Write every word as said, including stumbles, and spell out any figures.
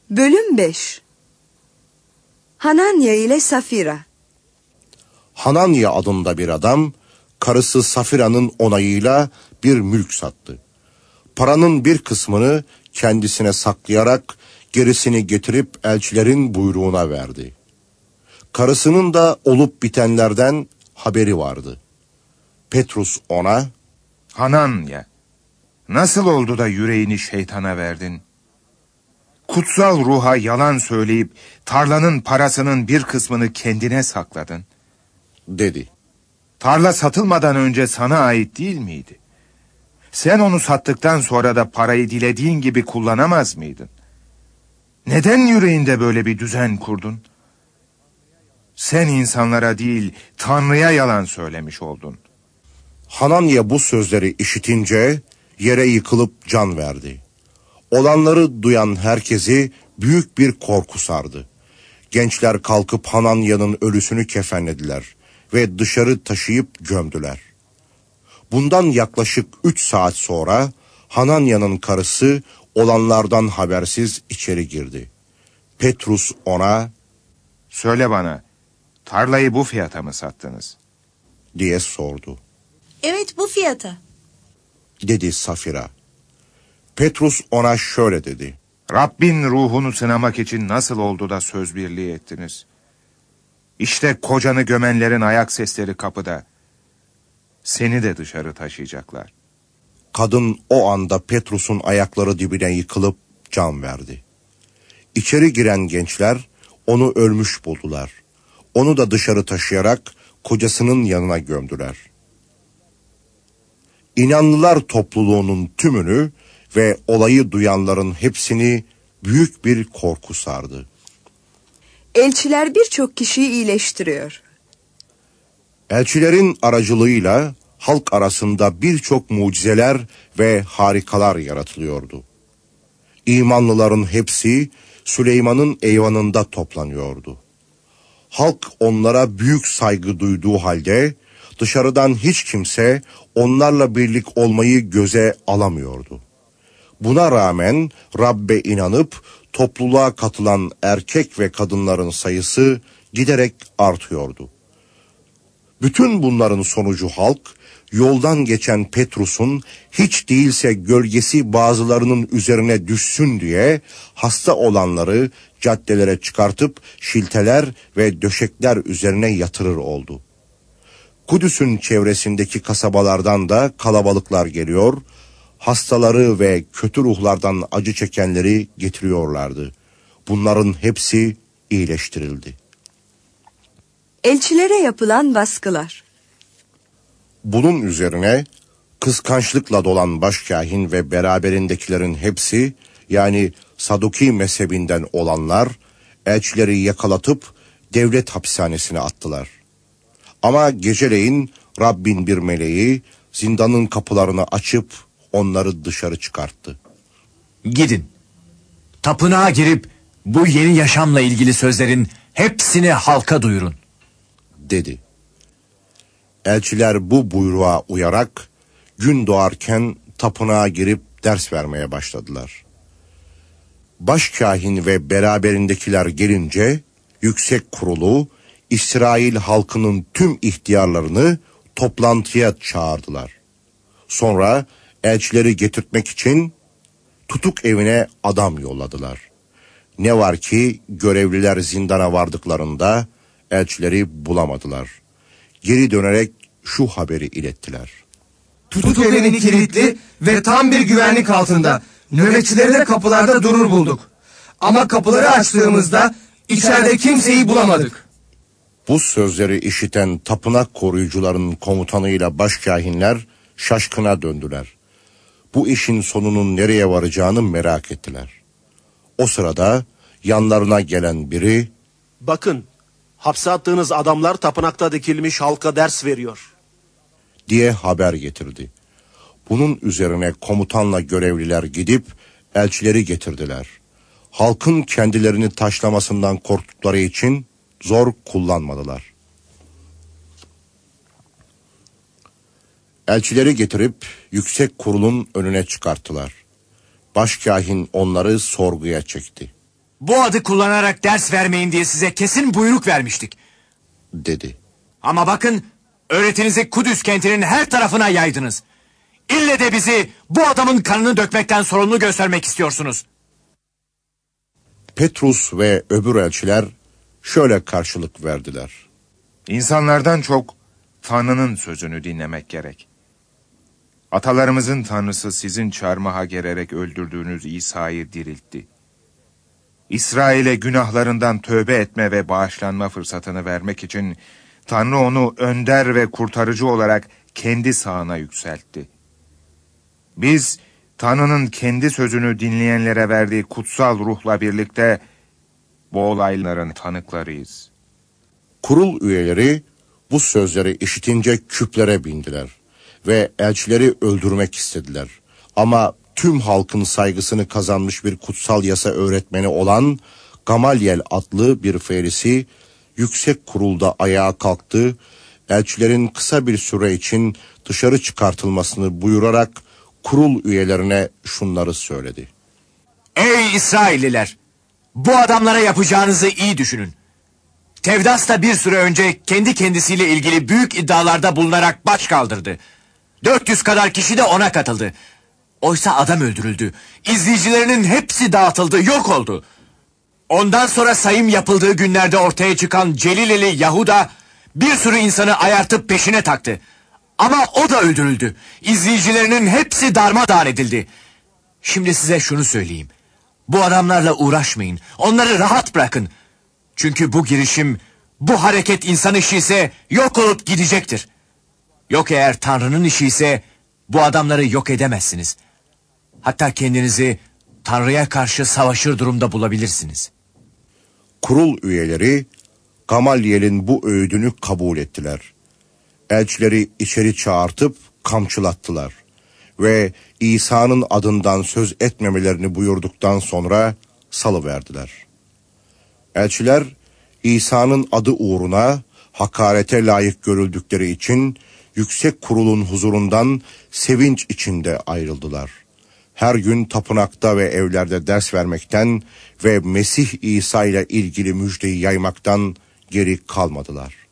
Bölüm beş. Hananya ile Safira. Hananya adında bir adam, karısı Safira'nın onayıyla bir mülk sattı. Paranın bir kısmını kendisine saklayarak gerisini getirip elçilerin buyruğuna verdi. Karısının da olup bitenlerden haberi vardı. Petrus ona, "Hananya, nasıl oldu da yüreğini şeytana verdin? Kutsal ruha yalan söyleyip tarlanın parasının bir kısmını kendine sakladın," dedi. "Tarla satılmadan önce sana ait değil miydi? Sen onu sattıktan sonra da parayı dilediğin gibi kullanamaz mıydın? Neden yüreğinde böyle bir düzen kurdun? Sen insanlara değil, Tanrı'ya yalan söylemiş oldun." Hananya bu sözleri işitince yere yıkılıp can verdi. Olanları duyan herkesi büyük bir korku sardı. Gençler kalkıp Hananya'nın ölüsünü kefenlediler ve dışarı taşıyıp gömdüler. Bundan yaklaşık üç saat sonra Hananya'nın karısı olanlardan habersiz içeri girdi. Petrus ona, "Söyle bana, tarlayı bu fiyata mı sattınız?" diye sordu. "Evet, bu fiyata," dedi Safira. Petrus ona şöyle dedi. "Rabbin ruhunu sınamak için nasıl oldu da söz birliği ettiniz? İşte kocanı gömenlerin ayak sesleri kapıda. Seni de dışarı taşıyacaklar." Kadın o anda Petrus'un ayakları dibine yıkılıp can verdi. İçeri giren gençler onu ölmüş buldular. Onu da dışarı taşıyarak kocasının yanına gömdüler. İnanlılar topluluğunun tümünü ve olayı duyanların hepsini büyük bir korku sardı. Elçiler birçok kişiyi iyileştiriyor. Elçilerin aracılığıyla halk arasında birçok mucizeler ve harikalar yaratılıyordu. İmanlıların hepsi Süleyman'ın eyvanında toplanıyordu. Halk onlara büyük saygı duyduğu halde dışarıdan hiç kimse onlarla birlik olmayı göze alamıyordu. Buna rağmen Rabbe inanıp topluluğa katılan erkek ve kadınların sayısı giderek artıyordu. Bütün bunların sonucu halk, yoldan geçen Petrus'un hiç değilse gölgesi bazılarının üzerine düşsün diye hasta olanları caddelere çıkartıp şilteler ve döşekler üzerine yatırır oldu. Kudüs'ün çevresindeki kasabalardan da kalabalıklar geliyor, hastaları ve kötü ruhlardan acı çekenleri getiriyorlardı. Bunların hepsi iyileştirildi. Elçilere yapılan baskılar. Bunun üzerine kıskançlıkla dolan başkâhin ve beraberindekilerin hepsi, yani Saduki mezhebinden olanlar, elçileri yakalatıp devlet hapishanesine attılar. Ama geceleyin Rabbin bir meleği zindanın kapılarını açıp onları dışarı çıkarttı. "Gidin, tapınağa girip bu yeni yaşamla ilgili sözlerin hepsini halka duyurun," dedi. Elçiler bu buyruğa uyarak gün doğarken tapınağa girip ders vermeye başladılar. Başkâhin ve beraberindekiler gelince yüksek kurulu İsrail halkının tüm ihtiyarlarını toplantıya çağırdılar. Sonra elçileri getirtmek için tutuk evine adam yolladılar. Ne var ki görevliler zindana vardıklarında elçileri bulamadılar. Geri dönerek şu haberi ilettiler. "Tutuk evini kilitli ve tam bir güvenlik altında. Nöbetçileri de kapılarda durur bulduk. Ama kapıları açtığımızda içeride kimseyi bulamadık." Bu sözleri işiten tapınak koruyucularının komutanıyla başkâhinler şaşkına döndüler. Bu işin sonunun nereye varacağını merak ettiler. O sırada yanlarına gelen biri, "Bakın, hapse attığınız adamlar tapınakta dikilmiş halka ders veriyor," diye haber getirdi. Bunun üzerine komutanla görevliler gidip elçileri getirdiler. Halkın kendilerini taşlamasından korktukları için zor kullanmadılar. Elçileri getirip yüksek kurulun önüne çıkarttılar. Başkâhin onları sorguya çekti. Bu adı kullanarak ders vermeyin diye size kesin buyruk vermiştik. dedi. Ama bakın, öğretinizi Kudüs kentinin her tarafına yaydınız. İlle de bizi bu adamın kanını dökmekten sorumlu göstermek istiyorsunuz. Petrus ve öbür elçiler şöyle karşılık verdiler. İnsanlardan çok Tanrı'nın sözünü dinlemek gerek. Atalarımızın Tanrısı sizin çarmıha gererek öldürdüğünüz İsa'yı diriltti. İsrail'e günahlarından tövbe etme ve bağışlanma fırsatını vermek için Tanrı onu önder ve kurtarıcı olarak kendi sağına yükseltti. Biz Tanrı'nın kendi sözünü dinleyenlere verdiği kutsal ruhla birlikte bu olayların tanıklarıyız. Kurul üyeleri bu sözleri işitince küplere bindiler ve elçileri öldürmek istediler. Ama tüm halkın saygısını kazanmış bir kutsal yasa öğretmeni olan Gamalyel adlı bir ferisi yüksek kurulda ayağa kalktı, elçilerin kısa bir süre için dışarı çıkartılmasını buyurarak kurul üyelerine şunları söyledi. Ey İsrailliler! Bu adamlara yapacağınızı iyi düşünün. Tevdas da bir süre önce kendi kendisiyle ilgili büyük iddialarda bulunarak baş kaldırdı. dört yüz kadar kişi de ona katıldı. Oysa adam öldürüldü. İzleyicilerinin hepsi dağıtıldı, yok oldu. Ondan sonra sayım yapıldığı günlerde ortaya çıkan Celileli Yahuda bir sürü insanı ayartıp peşine taktı. Ama o da öldürüldü. İzleyicilerinin hepsi darmadağın edildi. Şimdi size şunu söyleyeyim. Bu adamlarla uğraşmayın. Onları rahat bırakın. Çünkü bu girişim, bu hareket insan işi ise yok olup gidecektir. Yok eğer Tanrı'nın işi ise bu adamları yok edemezsiniz. Hatta kendinizi Tanrı'ya karşı savaşır durumda bulabilirsiniz. Kurul üyeleri Gamalyel'in bu öğüdünü kabul ettiler. Elçileri içeri çağırtıp kamçılattılar ve İsa'nın adından söz etmemelerini buyurduktan sonra salıverdiler. Elçiler İsa'nın adı uğruna hakarete layık görüldükleri için yüksek kurulun huzurundan sevinç içinde ayrıldılar. Her gün tapınakta ve evlerde ders vermekten ve Mesih İsa ile ilgili müjdeyi yaymaktan geri kalmadılar.